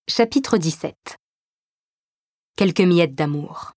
Chapitre 17. Quelques miettes d'amour.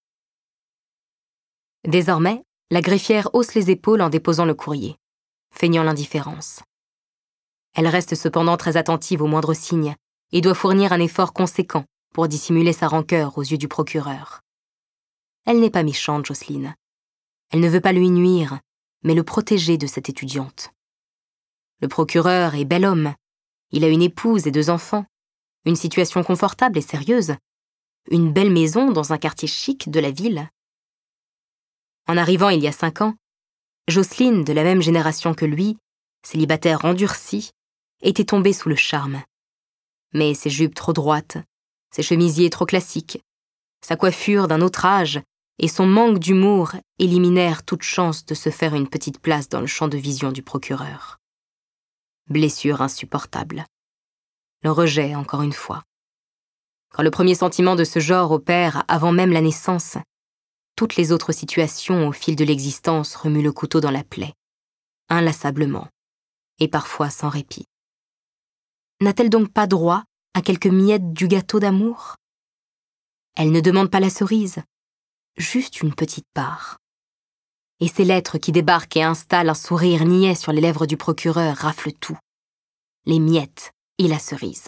Désormais, la greffière hausse les épaules en déposant le courrier, feignant l'indifférence. Elle reste cependant très attentive aux moindres signes et doit fournir un effort conséquent pour dissimuler sa rancœur aux yeux du procureur. Elle n'est pas méchante, Jocelyne. Elle ne veut pas lui nuire, mais le protéger de cette étudiante. Le procureur est bel homme. Il a une épouse et 2 enfants. Une situation confortable et sérieuse, une belle maison dans un quartier chic de la ville. En arrivant il y a 5 ans, Jocelyne, de la même génération que lui, célibataire endurcie, était tombée sous le charme. Mais ses jupes trop droites, ses chemisiers trop classiques, sa coiffure d'un autre âge et son manque d'humour éliminèrent toute chance de se faire une petite place dans le champ de vision du procureur. Blessure insupportable. Le rejet, encore une fois. Quand le premier sentiment de ce genre opère avant même la naissance, toutes les autres situations au fil de l'existence remuent le couteau dans la plaie, inlassablement, et parfois sans répit. N'a-t-elle donc pas droit à quelques miettes du gâteau d'amour? Elle ne demande pas la cerise, juste une petite part. Et ces lettres qui débarquent et installent un sourire niais sur les lèvres du procureur raflent tout. Les miettes et la cerise.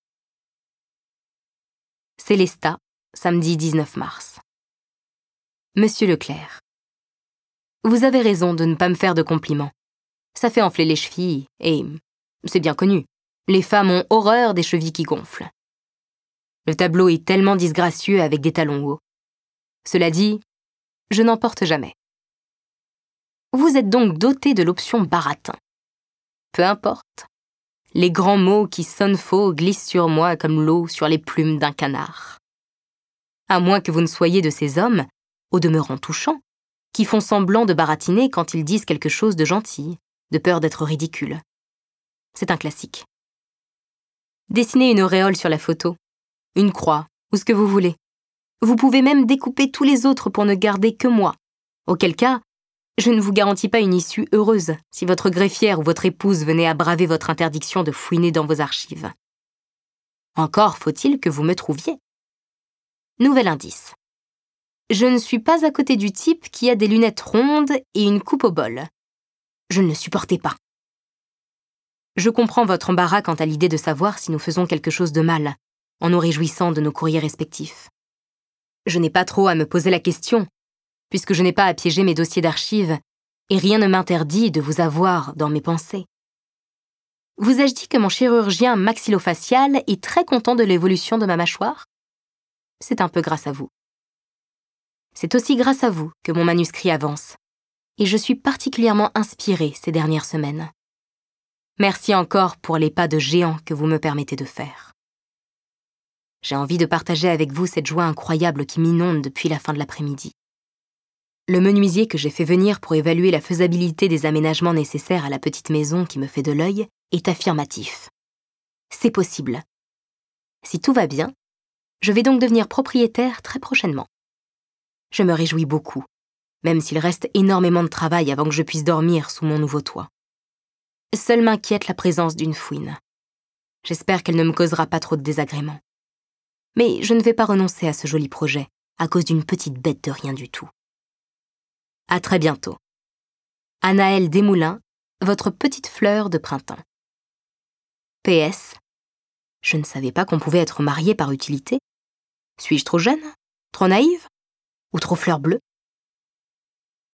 Célestat, samedi 19 mars. Monsieur Leclerc, vous avez raison de ne pas me faire de compliments. Ça fait enfler les chevilles, et c'est bien connu. Les femmes ont horreur des chevilles qui gonflent. Le tableau est tellement disgracieux avec des talons hauts. Cela dit, je n'en porte jamais. Vous êtes donc doté de l'option baratin. Peu importe. Les grands mots qui sonnent faux glissent sur moi comme l'eau sur les plumes d'un canard. À moins que vous ne soyez de ces hommes, au demeurant touchants, qui font semblant de baratiner quand ils disent quelque chose de gentil, de peur d'être ridicule. C'est un classique. Dessinez une auréole sur la photo, une croix, ou ce que vous voulez. Vous pouvez même découper tous les autres pour ne garder que moi, auquel cas, je ne vous garantis pas une issue heureuse si votre greffière ou votre épouse venait à braver votre interdiction de fouiner dans vos archives. Encore faut-il que vous me trouviez. Nouvel indice. Je ne suis pas à côté du type qui a des lunettes rondes et une coupe au bol. Je ne le supportais pas. Je comprends votre embarras quant à l'idée de savoir si nous faisons quelque chose de mal, en nous réjouissant de nos courriers respectifs. Je n'ai pas trop à me poser la question, puisque je n'ai pas à piéger mes dossiers d'archives, et rien ne m'interdit de vous avoir dans mes pensées. Vous ai-je dit que mon chirurgien maxillofacial est très content de l'évolution de ma mâchoire? C'est un peu grâce à vous. C'est aussi grâce à vous que mon manuscrit avance, et je suis particulièrement inspirée ces dernières semaines. Merci encore pour les pas de géant que vous me permettez de faire. J'ai envie de partager avec vous cette joie incroyable qui m'inonde depuis la fin de l'après-midi. Le menuisier que j'ai fait venir pour évaluer la faisabilité des aménagements nécessaires à la petite maison qui me fait de l'œil est affirmatif. C'est possible. Si tout va bien, je vais donc devenir propriétaire très prochainement. Je me réjouis beaucoup, même s'il reste énormément de travail avant que je puisse dormir sous mon nouveau toit. Seule m'inquiète la présence d'une fouine. J'espère qu'elle ne me causera pas trop de désagréments. Mais je ne vais pas renoncer à ce joli projet à cause d'une petite bête de rien du tout. À très bientôt. Anaëlle Desmoulins, votre petite fleur de printemps. PS. Je ne savais pas qu'on pouvait être marié par utilité. Suis-je trop jeune? Trop naïve? Ou trop fleur bleue?